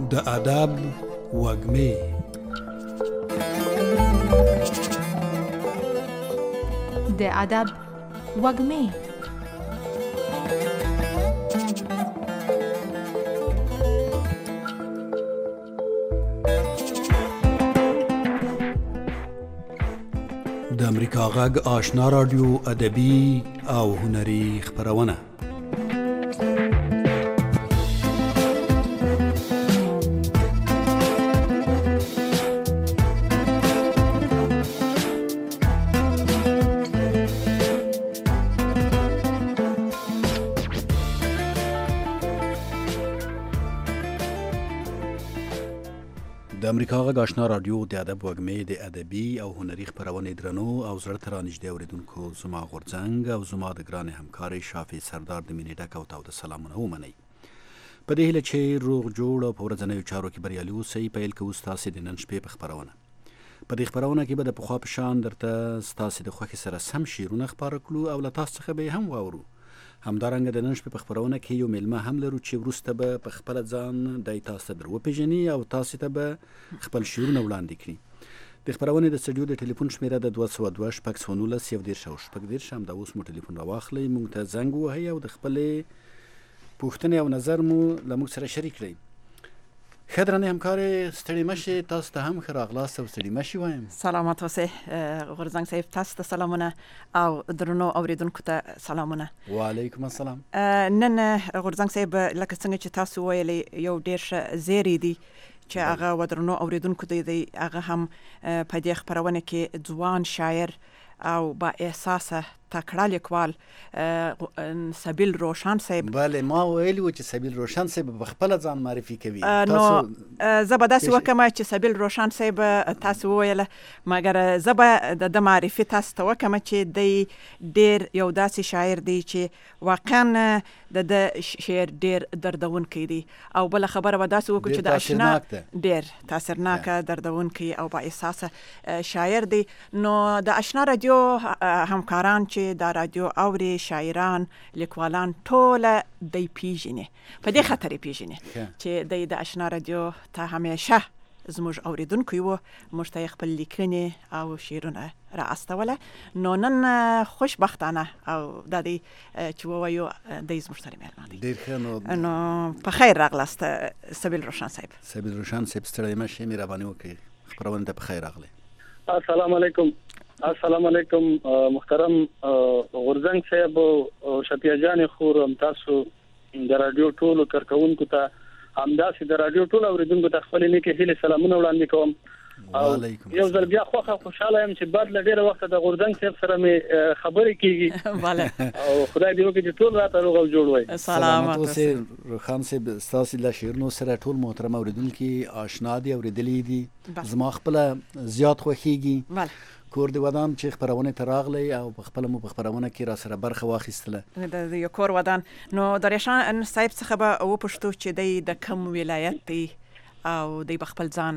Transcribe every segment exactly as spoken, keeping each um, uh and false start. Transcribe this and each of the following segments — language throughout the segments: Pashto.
د ادب وږمې. د ادب وږمې. د امریکا غږ آشنا رادیو ادبي او هنري خپرونه. د امریکا غږ آشنا رادیو د ادب وږمې د ادبي او هنري خپرونې درنو او زړه ته رانږدې اورېدونکو زما غورځنګ او زما د ګرانې همکارې شافي سردار د مینې ډک او تاوده سلامونه ومنئ. په دې هیله چې روغ جوړ او په ورځنیو چارو کې بریالي اوسئ، پیل کوو ستاسې د نن شپې په خپرونه. په دې خپرونه کې به د پخوا په شان درته ستاسې د خوښې سره سم شعرونه خپاره کړو او له تاسو څخه به یې هم واورو. همدارنګه د نن شپې په خپرونه کې یو میلمه هم لرو چې وروسته به په خپله ځان دی تاسو ته در وپېژني او تاسو ته به خپل شعرونه وړاندې کړي. د خپرونې د سټډیو د ټلیفون شمېره د دوه سوه دوه شپږ سوه نولس یو دېرش او شپږ دېرش. همدا اوس مو ټلیفون راواخلئ، موږ ته زنګ ووهئ او د خپلې پوښتنې او نظر مو له موږ سره شریک کړئ. ښه درنې همکارې، ستړي مه شئ، تاسو ته هم ښه راغلاست او ستړي مه شئ وایم. سلامات اوسئ غورځنګ صاحب، تاسو ته سلامونه او درنو اورېدونکو ته سلامونه. وعلیکم السلام. نن غورځنګ صاحب لکه څنګه چې تاسو ویلې یو ډېر ښه زیری دی چې هغه و درنو اورېدونکو ته دی، هغه هم په دې خپرونه کې ځوان شاعر او با احساسه تکړه لیکوال سبیل روشن صاحب. بله، ما ویلی و چې سبیل روشن صاحب په خپله ځان معرفي کوي. نو زه به داسې وکړم چې سبیل روشن صاحب تاسو وویله، مګر زه به د ده معرفي تاسو ته وکړم چې دی ډېر یو داسې شاعر دی چې واقعا د ده شعر ډېر دردونکی دی، او بله خبره به داسې وکړو چې د اشنا ډېر تاثیرناکه دردونکی او با احساسه شاعر دی. نو د اشنا رادیو همکاران چې دا رادیو اوري، شاعران، لیکوالان، ټوله دی پیژني، په دې خاطر یې پیژني چې دی د اشنا رادیو ته همیشه زموږ اوریدونکی و، موږ ته یې خپل لیکنې او شعرونه را استوله. نو نن خوشبختانه او دا دی چې ووایو دی زموږ سره میلمه دی. ډېر ښه. نو په خیر راغلاست سبیل روشن صاحب. سبیل روشن صاحب ستړی مه شئ، مهرباني وکړئ، خپرونې ته په خیر راغلی. السلام علیکم. السلام علیکم محترم غورځنګ صاحب او شفیع جان خور، هم تاسو د رادیو ټولو کارکونکو ته، همداسې د رادیو ټولو اوریدونکو ته خپل نیکې هیلې سلامونه وړاندې کوم. او یو ځل بیا خوښه خوشاله یم چې بعد له ډېره وخته د غورځنګ صاحب سره مې خبرې کېږي. او خدای دې وکړي چې ټول راته روغ او جوړ وای. سلامات اوسئ روخان صاحب، ستاسې له شعرونو سره ټول محترم اوریدونکي آشنا دي، اورېدلي دي. زما خپله زیات خوښېږي کور دی ودان چې خپرونه ته راغلی او په خپله مو په خپرونه کې را سره برخه واخیستله. د یو کور ودان. نو د ریشان صاحب څخه به وپوښتو چې دی د کوم ولایت دی او دی به خپل ځان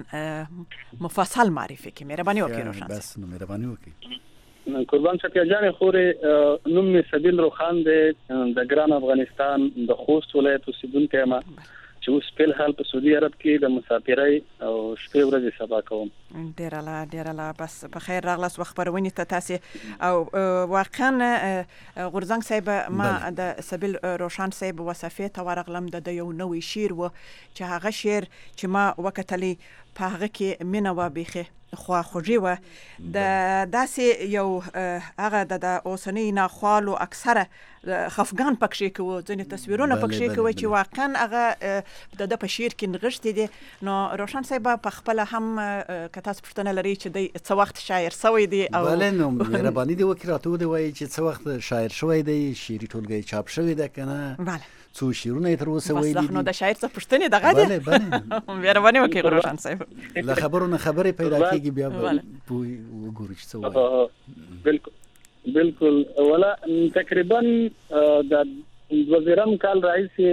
مفصل معرفي کړي. مهرباني وکړئ روشن صاحب. بس نو مهرباني وکړئ. قربان شفیع جان خورې، نوم مې سبیل روخان دی، د ګران افغانستان د خوست ولایت اوسېدونکی یم چې اوس فل حال په سعودي عرب کې د مسافرۍ او شپې ورځې سبا کوم. ډېره لا ډېره لا بس په خیر راغلاست و خپرونې ته تاسې. او واقعا غورځنګ صاحب، ما د سبیل روشن صاحب وصفې ته ورغلم، د یو نوی شعر و چې هغه شعر چې ما وکتلی په هغه کې مینه وه، بیخي خواخوږي وه، د داسې یو هغه د اوسنۍ ناخوالو اکثره خفګان پکښې کوو، ځینې تصویرونه پکښې کوي چې واقعا هغه د ده په شعر کې نغښتې دي. نو روشن صاحب په خپله هم که تاسو پوښتنه لرئ چې دی څه وخت شاعر سوی دی؟ او بله، نو مهرباني دې وکړي راته ودې چې څه وخت شاعر شوی دی، شعري ټولګه یې چاپ شوې ده که نه، بله څو شعرونه یې تر اوسه ویلي دي. نو د شاعر څه پوښتنې دغه دي. بله بله، مهرباني وکړئ روشن صاحب. له خبرو نه خبرې پیدا کېږي، بیا به وګورو چې څه وایي. بالکل بالکل. ولا تقریبا د وزیرم کال راهیسې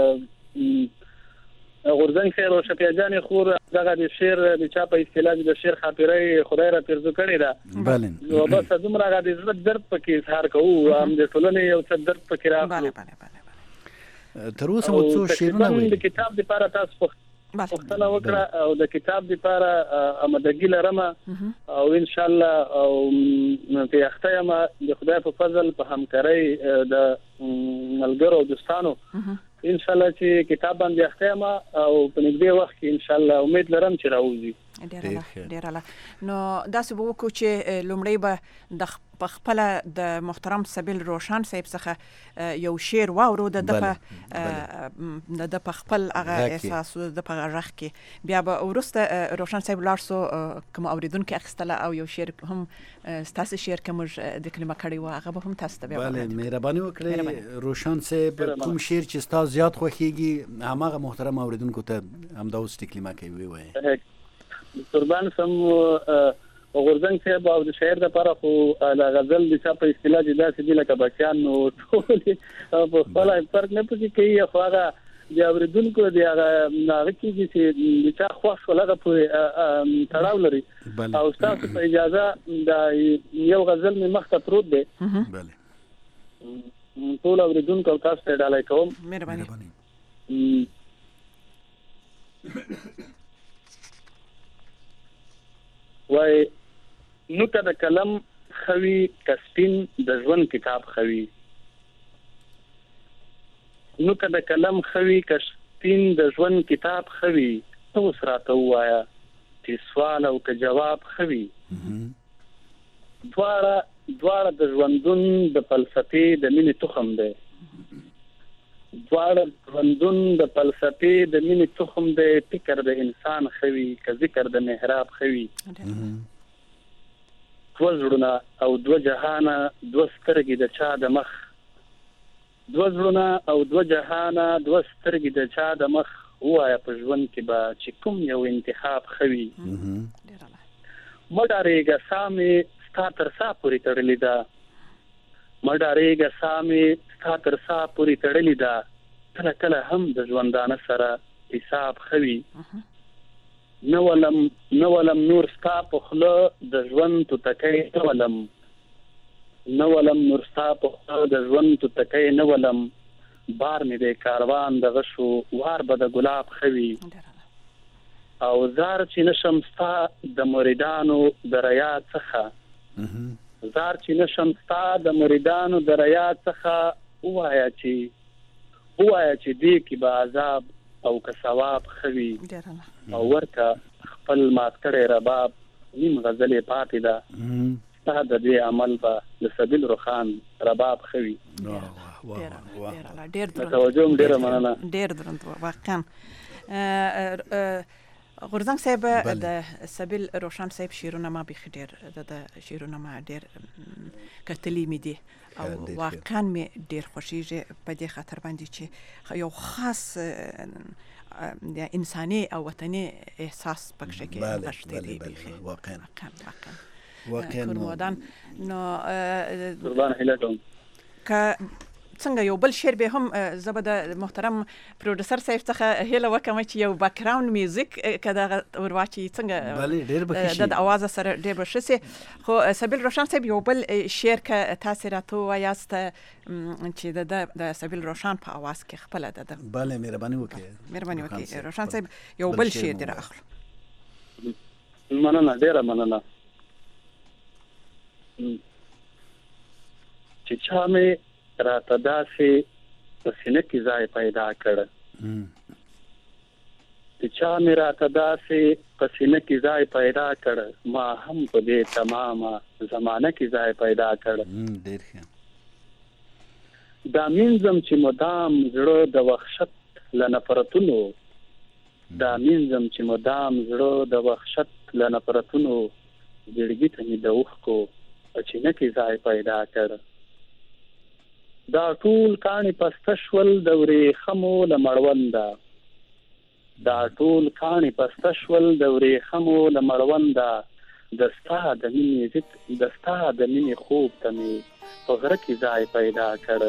غورځنګ صاحب او شفیع جان خور دغه د شعر د چا په اصطلاح د شعر خاطرې خدای را پیرزو کړې ده. بله. نو بس دومره هغه د زړه درد پکې اظهار کوو، هم د ټولنې یو څه درد پکې راغلو. بله بله بله. تر اوسه مو څو شعرونه ویلي؟ د کتاب لپاره تاسو پوښتنه وکړه او د کتاب لپاره آمادګي لرم او ان شاء الله او په اخته ما د خدای په فضل په همکارۍ د ملګرو او دوستانو ان شاء الله چې کتاب باندې اخته ما او په نږدې وخت کې ان شاء الله امید لرم چې راوځي. ډیر الله ډیر الله. نو داسې به وکړو چې لومړی به د خپل د محترم سبیل روشان صاحب څخه یو شعر واورو د د د په خپل هغه احساس د په غږ کې بیا به ورسته روشان صاحب لارسو کوم اوریدونکو اخستله او یو شعر هم ستاسو شعر کوم د کلمه کړي و هغه به هم تاسو ته بیا بله مهرباني وکړئ روشان صاحب کوم شعر چې تاسو زیات خوښیږي هغه محترم اوریدونکو ته همدا اوس کلمه کوي وایي. قربان سم غورځنګ صاحب او د شاعر لپاره خو د غزل د چا په اصطلاح جدا سدي لکه بچیان نو ټول په خپل فرق نه پوهې کوي خو هغه د اوریدونکو د هغه هغه کېږي چې د چا خوښ ولغه په تړاو لري او تاسو په اجازه د یو غزل می مخ ته پروت دی. بله ټول اوریدونکو تاسو ته ډالۍ کوم. مهرباني. وای نو کده کلم خوي کسپین د ژوند کتاب خوي نو کده کلم خوي کسپین د ژوند کتاب خوي تو سراته وایا چې سوال او که جواب خوي دواړه دواړه د ژوندون د فلسفې د مینې تخم دی دواړه ژوندون د فلسفې د مینې تخم دی فکر د انسان خوي که ذکر د محراب خوي دو زړونه او دو جهانه دو سترګې د چا د مخ دو زړونه او دو جهانه دو سترګې د چا د مخ وایا په ژوند کې به چې کوم یو انتخاب خوي مډارېږه سامې ستا تر سا پورې تړلې ده مډارېږه سامې ستا تر سا پورې تړلې ده کله کله هم د ژوندانه سره حساب خوي نه ولم نه ولم نور ستا په خوله د ژوند توتکۍ نه ولم نه ولم نور ستا په خوله د ژوند توتکۍ نه ولم بار مې د کاروان د غشو وار به د ګلاب خوي او زار چې نشم ستا د مریدانو د ریا څخه زار چې نشم ستا د مریدانو د ریا څخه وایا چې وایا چې دې کې به عذاب او که ثواب خوي او ورته خپل مات کړي رباب نیم غزلې پاتې ده ستا د دې عمل به د سبیل روخان رباب خوي. ډېر ډېر توجه ډېره مننه. ډېر درنه واقعا غورځنګ صاحب د سبیل روشان صاحب شعرونه ما بيخ ډېر د شعرونه ما ډېر کتلې مې دي او واقعا مې ډېر خوشیږي په دې خاطر باندې چې یو خاص د انساني او وطني احساس پکې کې غشته دی بيخي واقعا واقعا واقعا نو قربان هلاتم ک څنګه یو بل شعر به هم زبد محترم پروډوسر صاحب څخه هله وکم چې یو بیک گراوند میوزیک کدا ورواچی څنګه بله ډیر بخښي د اواز سره ډیر بخښي خو سبیل روشان صاحب یو بل شعر ک تاثیرات وایست چې د سبیل روشان په اواز کې خپل ده. بله مهرباني وکړئ مهرباني وکړئ روشان صاحب یو بل شعر در اخلو. مننه ډیره مننه چې چا مې راته داسې په سینه کې ځای پیدا کړ چې چا مې راته داسې په سینه کې ځای پیدا کړ ما هم په دې تمامه زمانه کې ځای پیدا کړ ډېر ښه دا مینځم چې مدام زړه د وحشت له نفرتونو دا مینځم چې مدام زړه د وحشت له نفرتونو زړګي ته مې د اوښکو په چینه کې ځای پیدا کړ دا ټول کاڼي پسته شول د ورېښمو له مړونده دا ټول کاڼي پسته شول د ورېښمو له مړونده د ستا د مینې د ستا د مینې خوب ته مې په غره کې ځای پیدا کړ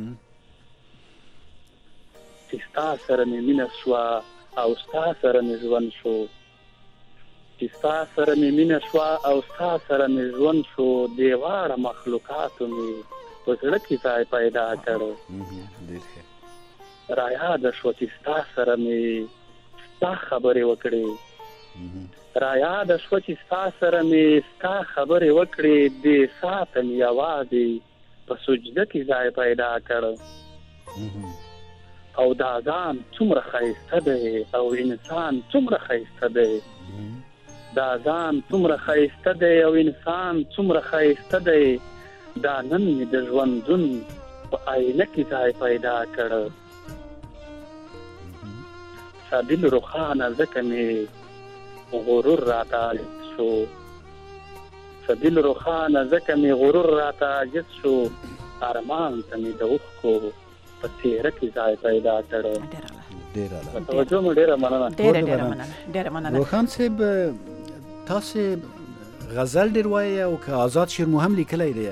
چې ستا سره مې مینه شوه او ستا سره مې ژوند شو چې ستا سره مې مینه شوه او ستا سره مې ژوند شو دې واړه مخلوقاتو مې په زړه کې ځای پیدا کړ را یاد شو چې ستا سره مې ستا خبرې وکړې را یاد شوه چې ستا سره مې ستا خبرې وکړې دې ساته مې یوازې په سجده کې ځای پیدا کړ او دا ځان څومره ښایسته دی او انسان څومره ښایسته دی دا ځان څومره ښایسته دی او انسان څومره ښایسته دی دا نن مې د ژوندون په آینه کې ځای پیدا کړ سبیل روښانه ځکه مې غرور راته عاجز شو سبیل روښانه ځکه مې غرور راته عاجز شو ارمان ته مې د اوښکو په څېره کې ځای پیدا کړ ډېره توجه مو ډېره مننه ډېره ډېره مننه ډېره مننه روښان صاحب تاسو غزل ډېر وایي او که آزاد شعر مو هم لیکلی دی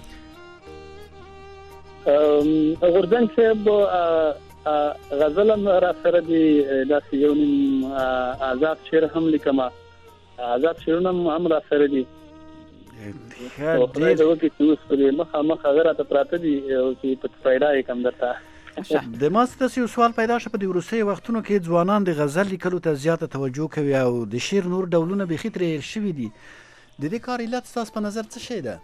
غورځنګ صاحب غزل هم را سره دی داسې یو نیم آزاد شعر هم لیکم آزاد شعرونه هم را سره دي خدای دې وکړي چې اوس پرې مخامخ هغه راته پراته دي چې په پیدا یې کم درته د ما ستاسې یو سوال پیدا شو په د وروستیو وختونو کې ځوانان د غزل لیکلو ته زیاته توجه کوي او د شعر نور ډولونه بیخي ترې هېر شوي دي د دې کار علت ستاسو په نظر څه شی ده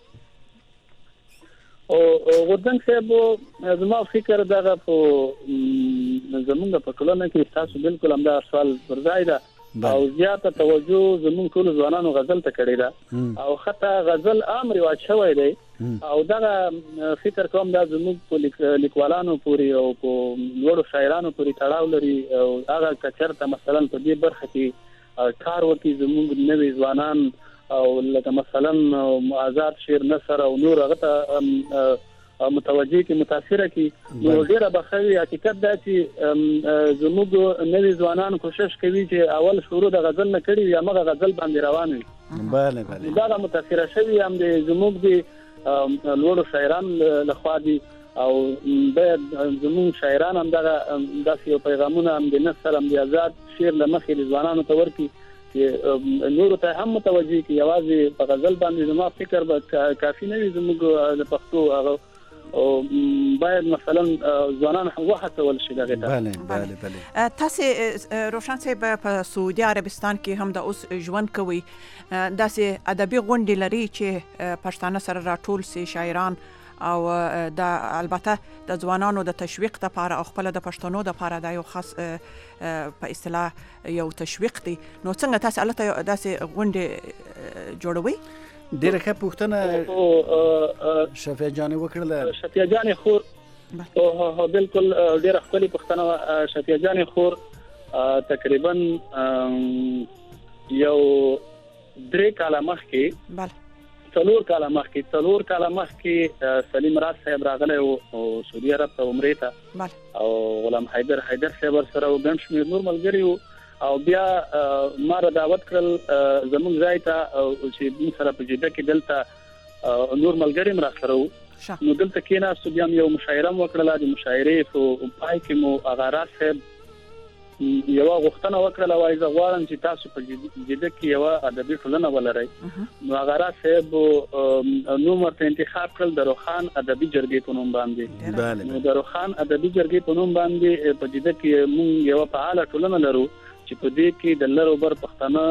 او غورځنګ صاحب زما فکر دغه په زمونږ په ټولنه کې تاسو بالکل همدا سوال پر ځای ده او زیاته توجه زمونږ ټول ځوانانو غزل ته کړې ده او حتی غزل عام رواج شوی دی او دغه فکر کوم دا زموږ په لیکوالانو پورې او په لوړو شاعرانو پورې تړاو لري او هغه کچرته مثلا په دې برخه کې کار وکړي زموږ نوي ځوانان او لکه مثلا آزاد شعر نثر او نور هغه ته متوجه کی متاثره کی نو ډیره بخوي حقیقت دا چې زموږ نوي ځوانان کوشش کوي چې اول شروع د غزل نه کړي یا مغه غزل باندې روان وي بله بله دا متاثره شوی هم د زموږ د لوړو شاعران لخوا دي او باید زموږ شاعران هم دغه داسې یو پیغامونه هم د نثر هم د آزاد شعر له مخې ځوانانو ته ورکړي چې نور ته هم متوجه کی یوازې په غزل باندې زما فکر به کافي نه وي زموږ د پښتو هغه او باید مثلا ځوانان وهڅول شي دغه ته بله بله بله تاسو روشن صاحب په سعودي عربستان کې هم د اوس ژوند کوي داسې ادبي غونډې لري چې پښتانه سره راټول سي شاعران او د البته د ځوانانو د تشویق لپاره او خپل د پښتنو لپاره دا یو خاص په اصطلاح یو تشویق دی نو څنګه تاسو البته داسې غونډې جوړوي ډیره ښه پوښتنه شفیع جان وکړله شفیع جان خور او بالکل ډیره خپل پوښتنه شفیع جان خور تقریبا یو درې کاله مخکې بله څلور کاله مخکې څلور کاله مخکې سلیم راز صاحب راغلی او سعودي عرب ته عمرې ته او غلام حیدر حیدر صاحب سره او ګڼ شمېر نور ملګري او بیا ما را دعوت کړل زموږ ځای ته چې موږ سره په جده کې دلته نور ملګري هم راسره وو نو دلته کېناستو بیا یو مشاعره م وکړله د مشاعرې په پای کې مو هغه راز صاحب یوه غوښتنه وکړله وایي زه غواړم چې تاسو په جده کې یوه ادبي ټولنه ولرئ نو هغه راز صاحب نوم ورته انتخاب کړل د روښان ادبي جرګې په نوم باندې نو د روښان ادبي جرګې په نوم باندې په جده کې موږ یوه فعاله ټولنه لرو چې په دې کې د لر او بر پښتانه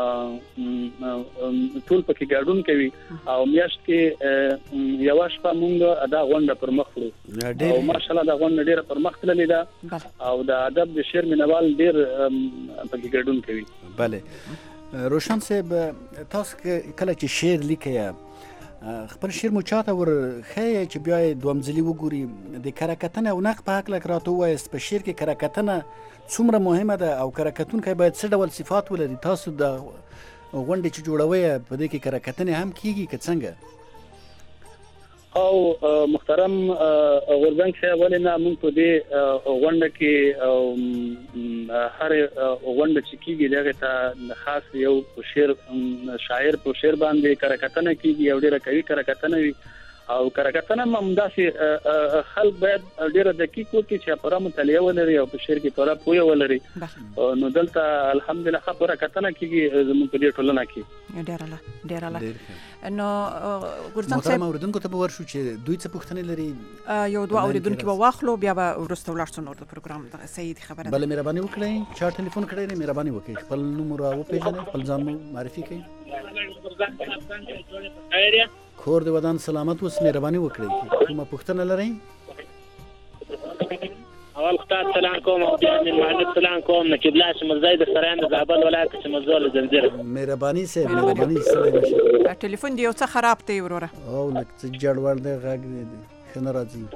ټول پکې ګډون کوي او میاشت کې یوه شپه موږ دا غونډه پر مخ وړو او ماشاءالله دا غونډه ډېره پر مخ تللې ده او د ادب د شعر مینوال ډېر پکې ګډون کوي بله روشن صاحب تاسو کله چې شعر لیکئ خپل شعر مو چاته ورښیئ چې بیا یې دوهم ځلي وګوري د کره کتنې او نقد په هکله که راته ووایاست په شعر کې کره کتنه څومره مهمه ده او کره کتونکی باید څه ډول صفات ولري تاسو د غونډې چې جوړوئ په دې کې کره کتنې هم کیږي که څنګه او محترم غورځنګ صاحب ولې نه موږ په دې غونډه کې هر غونډه چې کیږي دغه ته خاص یو شعر شاعر په شعر باندې کره کتنه کیږي او ډیره کوي کره کتنه وي او کرکټنه ممداسي خلک باید ډیره دقیق وکړي چې پوره مطالعه ولري او په شعر کې پوره پوهه ولري نو دلته الحمدلله خبره کتنه کیږي زموږ په دې ټولنه کې ډیره لا ډیره لا نو ګورځن محترم اوریدونکو ته به ورشو چې دوی څه پوښتنې لري یو دوه اوریدونکو به واخلو بیا به ورسته ولارسو نور د پروګرام د سید خبره بل مهرباني وکړئ چا ټلیفون کړی نه مهرباني وکړئ خپل نوم را وپیژنئ خپل ځان معرفي کړئ کور د ودان سلامت اوس مهرباني وکړئ کومه پوښتنه لرئ اول خطاب سلام کوم او بیا من معلق سلام کوم نکیب لاش مزاید سرایند زابل ولایت شمزول زنجیره مهرباني سه مهرباني سره ټلیفون دی یو څه خراب دی وروره او لک څه جړول دی غږ دی خنه راځي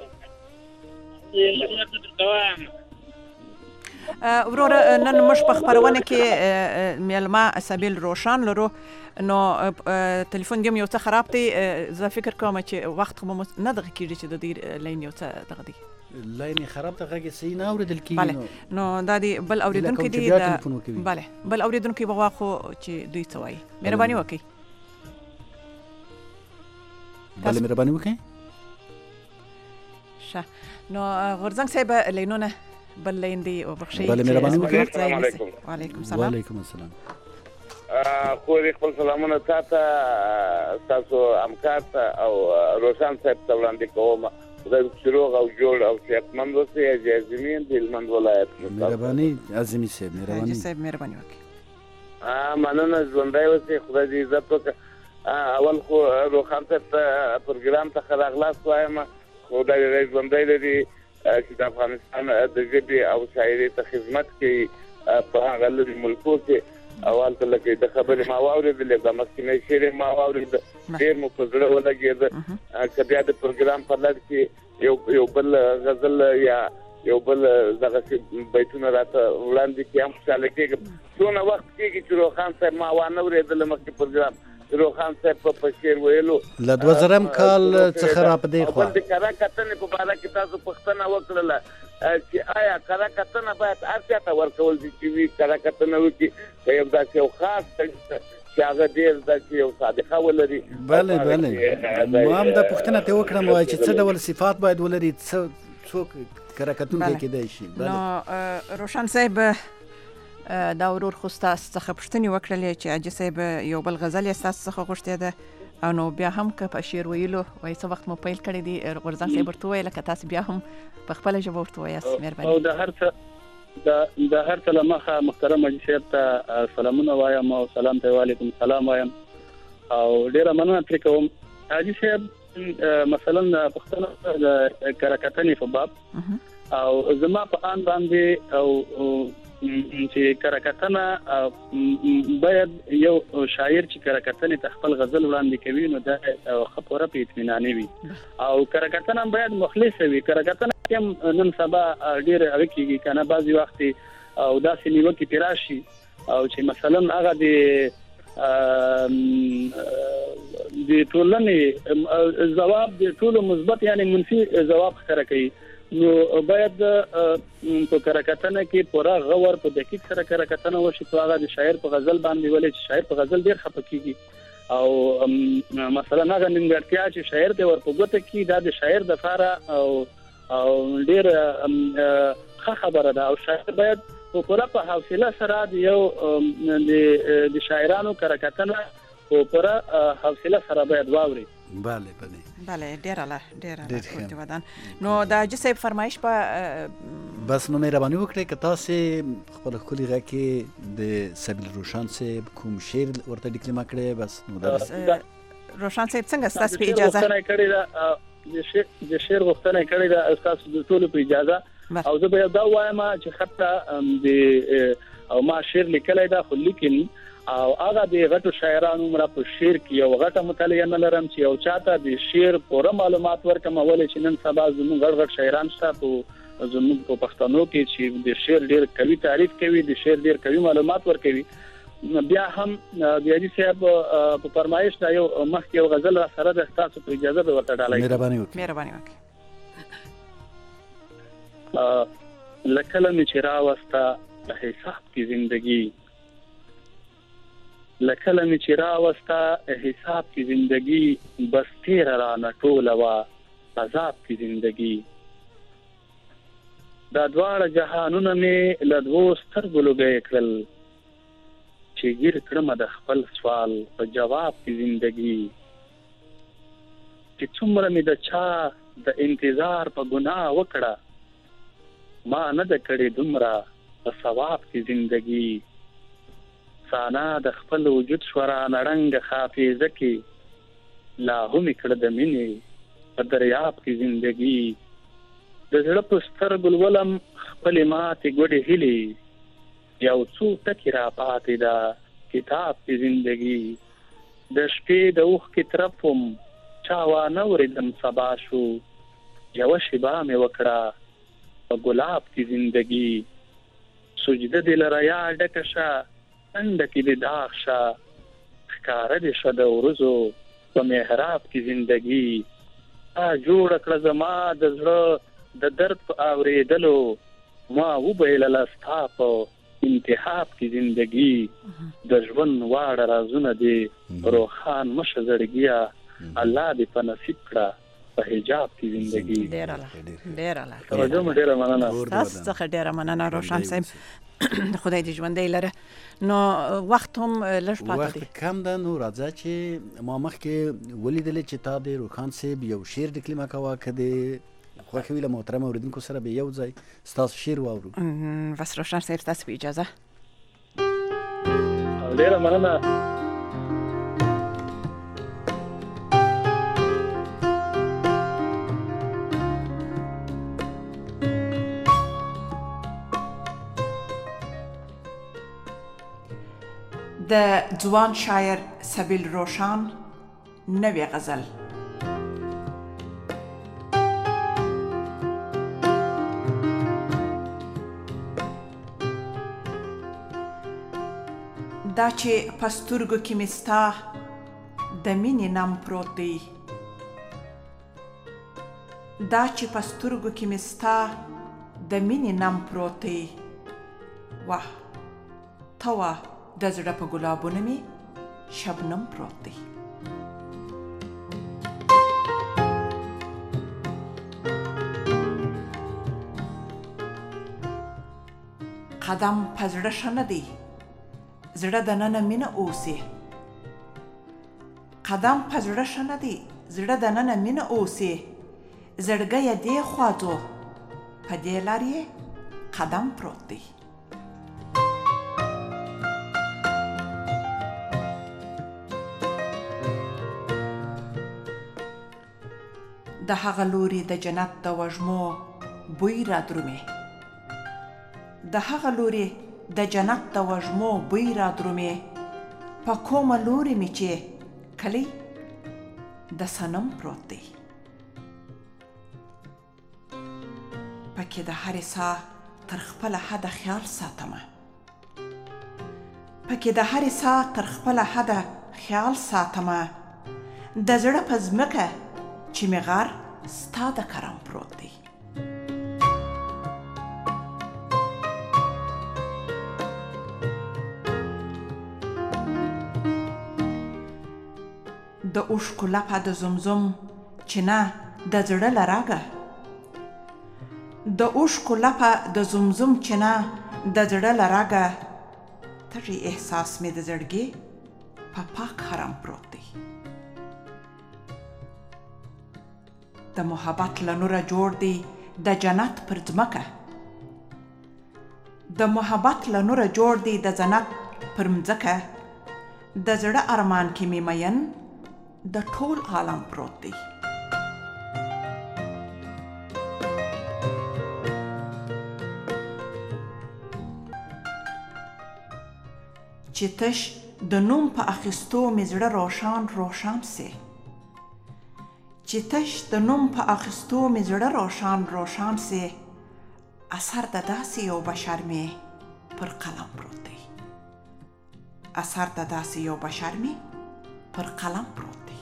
وروره نن موږ په خبرونه کې میلمه سبیل روشن لرو نو ټلیفون دی یو څه خراب دی زه فکر کوم چې وخت مو نه دغه کیږي چې د دې لاین یو څه دغه دی لاین خراب ته غږ صحیح نه اوریدل کیږي نو دا دی بل اوریدونکو دی بله بل اوریدونکو به واخو چې دوی څه وایي مهرباني وکړئ بله مهرباني وکړئ ښه نو غورځنګ صاحب لینونه بل لین دی او بخښئ بله مهرباني وکړئ السلام علیکم وعلیکم السلام وعلیکم السلام خو خپل سلامونه تاسو تاسو همکار او روشن صاحب ته وړاندې کوم خدای شروع او جوړ او صحتمند اوسئ جازمین د هلمند ولایت مهرباني عظیمي صاحب مهرباني صاحب مهرباني وکړئ ا مننه ژوندۍ اوسئ خدای دې عزت وکړي اول خو روخان صاحب پروګرام ته راغلاست وایم خدای دې ژوندۍ لري چې د افغانستان د ژبې او شاعرۍ ته خدمت کوي په هغه لوی ملکو کې اول ته لکه د خبرې ما واورېدلې د مخکینی شعر ما واورېد ډېر مو په زړه ولګېد که بیا د پروګرام په لړ کې یو یو بل غزل یا یو بل دغه بیتونه راته وړاندې کړي هم خوشحاله کېږم څونه وخت کېږي چې روخان صاحب ما وانه اورېدله مخکې پروګرام روخان صاحب په شعر ویلو له دوه زرم کال څخه را په دې خوا بل د کره کتنې په باره کې تاسو پوښتنه وکړله چې آیا کره کتنه باید هر چا ته ورکول دي چې وي کره کتنه وکړي که یو داسې یو خاص چې هغه ډېر داسې یو صادقه ولري بله بله ما هم دا پوښتنه ترې وکړم وایي چې څه ډول صفات باید ولري څوک کره کتونکی کیدای شي نو روشن صاحب دا ورور خو ستاسو څخه پوښتنې وکړلې چې حاجي صاحب یو بل غزل یې ستاسو څخه غوښتې ده او نو بیا هم که په شعر ویلو وایي څه وخت مو پیل کړی دی غورځنګ صاحب ورته وویله که تاسو بیا هم په خپله ژبه ورته وایاست مهرباني او د هر څه د هر څه له مخه محترم حاجي صاحب ته سلامونه وایم او سلام ته وعلیکم سلام وایم او ډېره مننه ترې کوم حاجي صاحب مثلا پښتنه د کره کتنې په باب او زما په آن باندې او چې کره کتنه باید یو شاعر چې کره کتنې ته خپل غزل وړاندې کوي نو دا خبره په اطمیناني وي او کره کتنه باید مخلص وي کره کتنه هم نن سبا ډېر اوکیږي کنه بعضی وخت او داسې نیوکې پیراشي او چې مثلا هغه د د ټولنې جواب د ټولو مثبت یعنی منفي جواب ښکاره کوي نو باید په کره کتنه کې پوره غور په دقیق سره کره کتنه وشي چې هغه د شاعر په غزل باندې ولې چې شاعر په غزل ډېر خپه کیږي او مثلا هغه نیمګړتیا چې شاعر ته ورپوګته کی دا د شاعر د فاره او او ډېر ښه خبره ده او شاعر باید په پوره په حوصله سره د یو د شاعرانو کره کتنه په پوره حوصله سره باید واوري بله بله بله ډېره لا ډېره ودان نو د حاجي صاحب فرمایش په بس نو مهرباني وکړئ که تاسې خپل ښکلي غږ کې د سبیل روشن صاحب کوم شعر ورته ډیکلمه کړی بس نو دا روشن صاحب څنګه ستاسو په اجازه د شعر غوښتنه کړې ده ستاسو د ټولو په اجازه او زه به دا وایم چې حتی د او ما شعر لیکلی ده خو لیکن او هغه د غټو شاعرانو مر په شعر کې یو غټه مطالعه نه لرم چې یو چاته د شعر پوره معلومات ورکم ولې چې نن سبا زموږ غړ غړ شاعران شته په زموږ په پښتنو کې چې د شعر ډېر قوي تعریف کوي د شعر ډېر قوي معلومات ورکوي بیا هم د حاجي صاحب په فرمایش دا یو مخکې یو غزل را سره د تاسو په اجازه به ورته ډالای مهرباني وکړئ مهرباني وکړئ لکه لمې چې راوسته د حساب کې زندگی لکه لمې چې راوسته حساب کی زندگی بس تیر را نټوله وا عذاب کی زندگی دا دواړه جهانونه مې له دوو سترګو لوګی کړل چې ګیر کړم د خپل سوال په جواب کی زندگی چې څومره مې د چا د انتظار په ګناه وکړه ما نه د کړې دومره په ثواب کی زندگی سانا د خپل وجود شورا نړنګ حافظه کې لا هم کړه د مینې په دریاب کې زندگی د زړه په سترګو ولم خپل ماتې ګوډې هیلې یو څو ټکي را پاتې ده کتاب کې زندگی د شپې د اوښ کې طرفم چا وانه اورېدم سبا شو یوه شیبه مې وکړه په ګلاب کې زندگی سجده دې له ریا ډکه شه څنډه کې دې داغ شه ښکاره دې شه د ورځو په محراب کې زندگی تا جوړه کړه زما د زړه د درد په اورېدلو ما وبیلله ستا په انتخاب کې زندگی د ژوند واړه رازونه دې روښان مشه زړګیه الله دې په نصیب کړه په حجاب کې زندگی. ډېره لا ډېره لا توجه مو ډېره مننه. تاسو څخه ډېره مننه روشن صاحب. خدای دې ژوندی لره. نو وخت هم لږ پاتې دی. وخت کم ده. نو راځه چې ما مخکې ولیدلې چې تا د روخان صاحب یو شعر ډکلیمه کوه که د خوښه وي له محترم اورېدونکو سره به یو ځای ستاسو شعر واورو. بس روشن صاحب ستاسو په اجازه. ډېره مننه. د ځوان شاعر سبیل روشان نوې غزل. دا چې په سترګو کې مې ستا د مینې نم پروت دی، دا چې په سترګو کې مې ستا د مینې نم پروت دی، واه ته وه د زړه په ګلابونو مې شبنم پروت دی. قدم په زړه ښه نه دی، زړه دننه مینه اوسي. قدم په زړه ښه نه دی، زړه دننه مینه اوسي. زړګی یې دې خوا ځو، په دې لار یې قدم پروت دی. د هغه لوري د جنت د وږمو بوی را درومي، د هغه لوري د جنت د وږمو بوی را درومي. په کومه لوري مې چې کلی د صنم پروت دی. پکې د هرې ساه تر خپله حده خیال ساتمه، پکې د هرې ساه تر خپله حده خیال ساتمه. د زړه په ځمکه چې مې غار ستا د کرم پروت دی. د اوښکو لپه د زمزم چینه د زړه له راګه، د اوښکو لپه د زمزم چینه د زړه له راګه. تږی احساس مې د زړګي په پاک حرم پروت دی. د محبت له نوره جوړ دی د جنت پر ځمکه، د محبت له نوره جوړ دی د جنت پر مځکه. د زړه ارمان کې مې مین د ټول عالم پروت دی. چې تش د نوم په اخیستو مې زړه روشان روشان سي، چې تش د نوم په اخیستو مې زړه روشان روشان سي. اثر د داسې یو بشر مې پر قلم پروت دی، اثر د داسې یو بشر مې پر قلم پروت دی.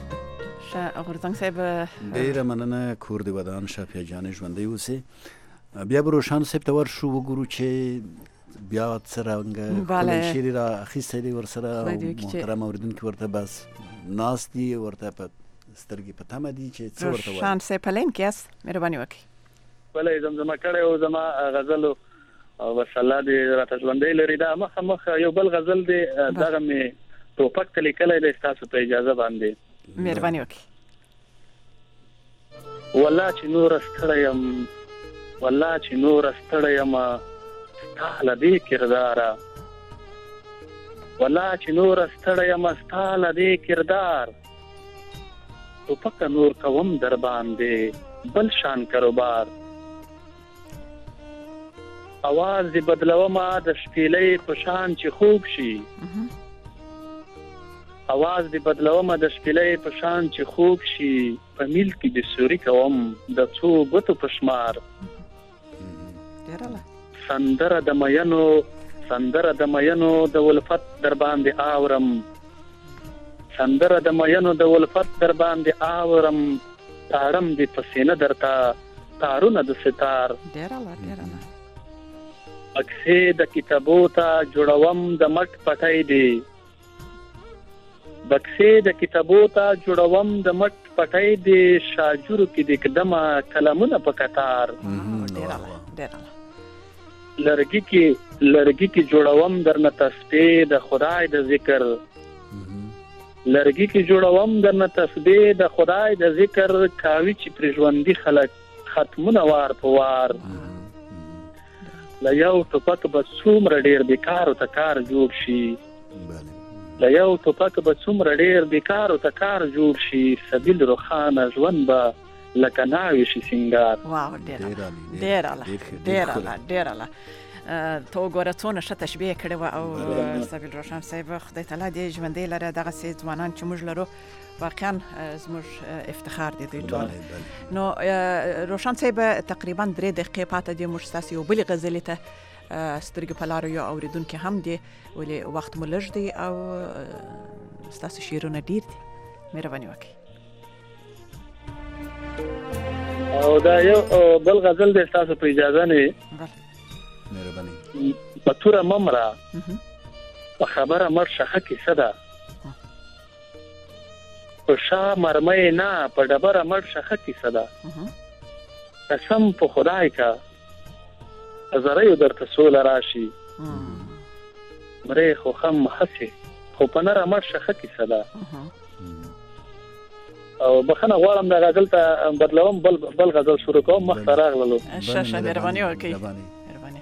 ښه غورځنګ صاحب ډېره مننه. کور دې ودان شه، پیاجانې ژوندی اوسې. بیا به روشان صاحب ته ورشو وګورو چې بیا څرنګه ښکلی شعر را اخیستی دی ورسره او محترم اورېدونکي ورته بس ناست دي ورته په سترګې په تمه دي چې څه ورته وایي. روشان صاحب په لین کې یاست، مهرباني وکړئ. بله زمزمه کړی و زما غزلو او بس الله دې راته ژوندی لري. دا مخه مخه یو بل غزل دی دغه مې ټوپک ته لیکلی دی ستاسو په اجازه باندې. مهرباني وکړئ. والله چې نور ستړی یم والله چې نور ستړی یم ستا له دې کرداره والله چې نور ستړی یم ستا له دې کردار ټوپک نور کوم در باندې بل شان کاروبار اواز دې بدلومه د شپېلۍ په شان چې خوب شي اواز دې بدلومه د شپېلۍ په شان چې خوب شي په میل کې دې سوري کوم د څو ګوتو په شمار سندره د مینو سندره د مینو د ولفت در باندې آورم سندره د مینو د ولفت در باندې آورم تارم دې په سینه درته تارونه د ستار اکسې د کتابو ته جوړوم د مټ پټۍ دی بکسې د کتابو ته جوړوم د مټ پټۍ دی شاجورو کې د قدمه کلمونه په قطار لرګي کې لرګي کې جوړوم درنه تسبیح د خدای د ذکر لرګي کې جوړوم درنه تسبیح د خدای د ذکر کاوي چې پر ژوندۍ خلک ختمونه وار په وار لا یو ټوپک به څومره ډیر بیکار ته کار جوړ شي لا یو ټوپک به څومره ډیر بیکار ته کار جوړ شي سبیل روخانه ژوند به لکه ناوی شي سنگار. واو ډیر ډیر ډیر ډیر الله ته وګوره څونه ښه تشبیه کړې وه او سبیل روشن صاحب خدای تعالی دې ژوندی لره دغسې ځوانان چې موږ لرو واقعا زموږ افتخار دی دوی ټول. نو روشن صاحب تقریبا درې دقیقې پاته دي موږ ستاسو یو بلې غزلې ته سترګې په لارو یو اورېدونکي هم دي ولې وخت مو لږ دی او ستاسو شعرونه ډیر دي. مهرباني وکړئ. او دا یو بل غزل دی ستاسو په اجازه نه مهرباني. په توره ممره په خبره مر شخه کیسه ده په شا مرمۍ نه په ډبره مر شخه کیسه ده قسم په خدای کا زریو درته سوله راشي مرې خو خم حسي خو په نره مر شخه کیسه ده او بخنه غواړم دا غزل ته بدلوم بل بل غزل شروع کوم مخ ته راغللو. شه مهرباني وکړئ. مهرباني.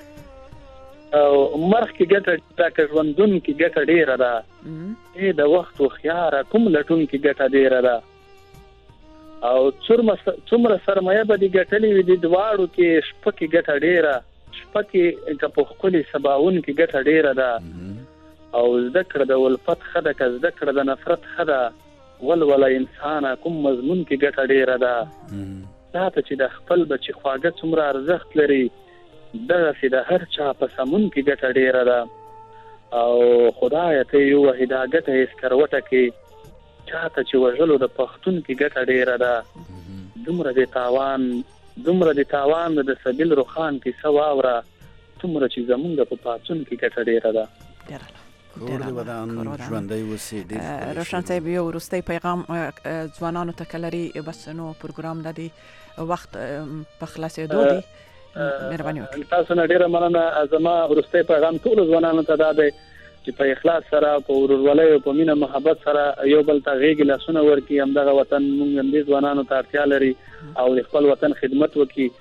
او مرخ کې ګټه دا ژوندون کې ګټه ډیره ده ای د وخت خو خيار کوم لټون کې ګټه ډیره ده او څومره سرمایه به دې ګټلې وي د دواړو کې شپه کې ګټه ډیره شپه کې که په خپل سباون کې ګټه ډیره ده او زده کړه د ولفت خده که زده کړه د نفرت خده ولوله انسان کوم مضمون کې ګټه ډیره ده دا ته چې د خپل بچی خواږه څومره ارزښت لري دغسې د هر چا په سمون کې ګټه ډیره ده او خدای ته یو وحیده ګټه هیڅ کروټه کې چاته چې وژلو د پښتون کې ګټه ډیره ده دومره د تاوان دومره د تاوان د سبیل روخان کې سواوره دومره چې زمونږ په پاڅون کې ګټه ډیره ده. کور دی ودان ژوندی وسی ډیر. روشن صاحب یو وروستی پیغام ځوانانو ته کلري بس نو پروګرام د دې وخت په خلاصېدو دی. مهرباني وکړئ. تاسو نه ډیره مننه. زما وروستی پیغام ټول ځوانانو ته دا دی چې په اخلاص سره په ورورولۍ او په مینه محبت سره یو بل ته غېږې لاسونه ورکړي. همدغه وطن موږ هم دې ځوانانو ته اړتیا لري او د خپل وطن خدمت وکړي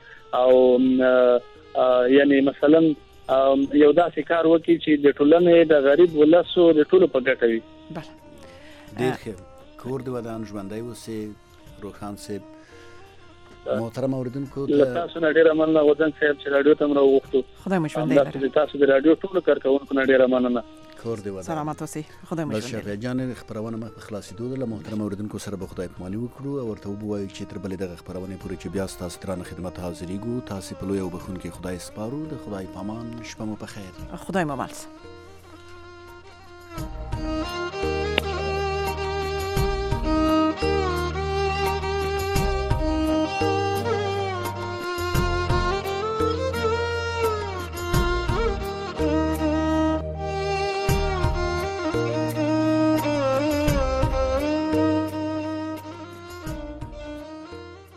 او یعنی مثلا یو داسې کار وکړي چې د ټولنې د غریب ولسو د ټولو په ګټه وي. ډېر ښه. کور د ودان ژوندی اوسې. روښان صاحب محترم اوریدونکو ته تاسو نه ډیره مننه غوځنګ صاحب چې رادیو ته مو وغوښتو. خدای مو ژوندی لري. تاسو د رادیو ټولو کارکونکو نه ډیره مننه. کور دی ودان. سلامات اوسئ. خدای مو ژوندی. بس شفیع جان خبرونه مخ په خلاصېدو ده. محترم اوریدونکو سره به خدای پاماني وکړو او ورته ووایو چې تر بلې دغه خبرونه پورې چې بیا ستاسو ترانه خدمت حاضرېږو. تاسو په لوی او بخونکي خدای سپارو. د خدای پامان. شپه مو په خیر. خدای مو مل.